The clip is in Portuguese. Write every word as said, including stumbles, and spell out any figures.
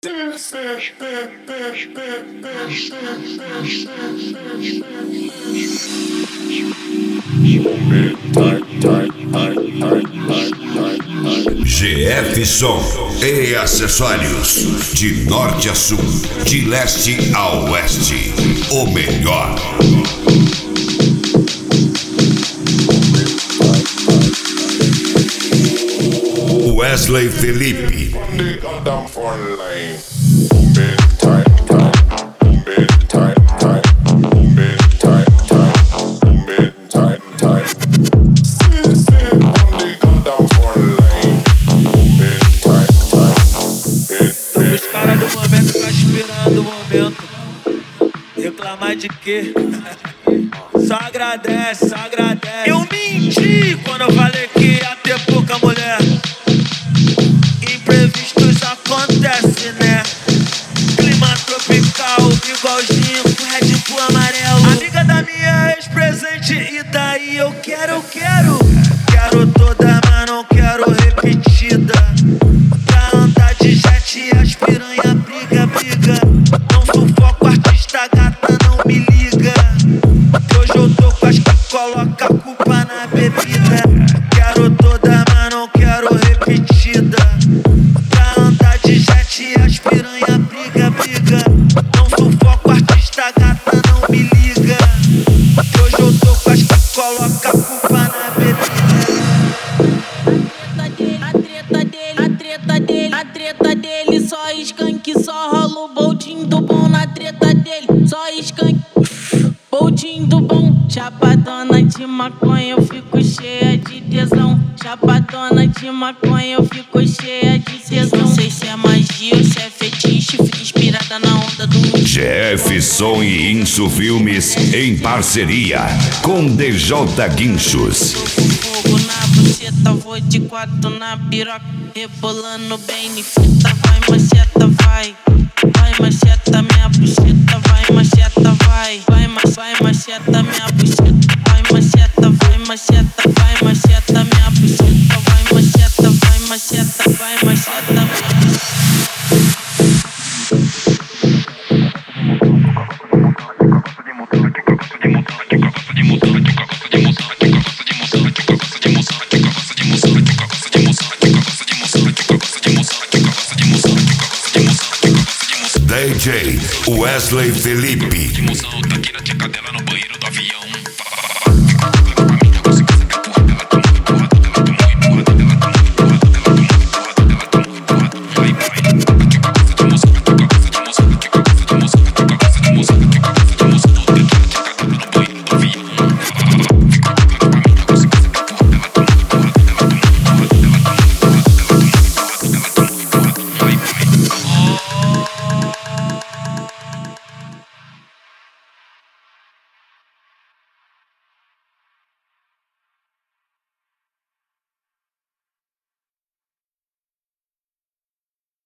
G F Som e acessórios, de norte a sul, de leste a oeste, o melhor. Wesley Felipe. Os caras do momento tá esperando o momento. Reclamar de quê? Só agradece, só agradece. Eu menti quando eu falei que ia ter pouca mulher. Imprevistos acontecem, né? Clima tropical, igualzinho com Red Bull amarelo. Amiga da minha ex-presente, e daí eu quero, eu quero. Quero toda, mas não quero repetida. Pra andar de jet, as piranha briga, briga. Não sufoco, artista gata, não me liga. Hoje eu tô com as que coloca a culpa na bebida. Quero toda, mas não quero repetida. Pra andar de jet, as piranha briga, briga. Não sufoco, artista gata, não me liga. Hoje eu tô com as que coloca a culpa na bebida. A treta dele, a treta dele, a treta dele, só skunk, só rola o boldinho do bom na treta dele, só skunk, boldinho do bom. Chapadona de maconha, eu fico cheia de tesão. Chapadona de maconha, eu fico cheia de tesão. Não sei se é magia ou se é fetiche, fico inspirada na onda do G F Som e Inso Filmes em parceria com D J Guinchos. fogo na buceta, vou de quatro na piroca, rebolando bem em fita. Vai macheta, vai, vai macheta minha buceta, vai macheta, vai, vai, vai macheta minha buceta, vai macheta, vai macheta, vai macheta minha buceta, vai macheta, vai macheta, vai macheta minha buceta. D J Wesley Felipe. Tá aqui na tcheca dela no banheiro do avião.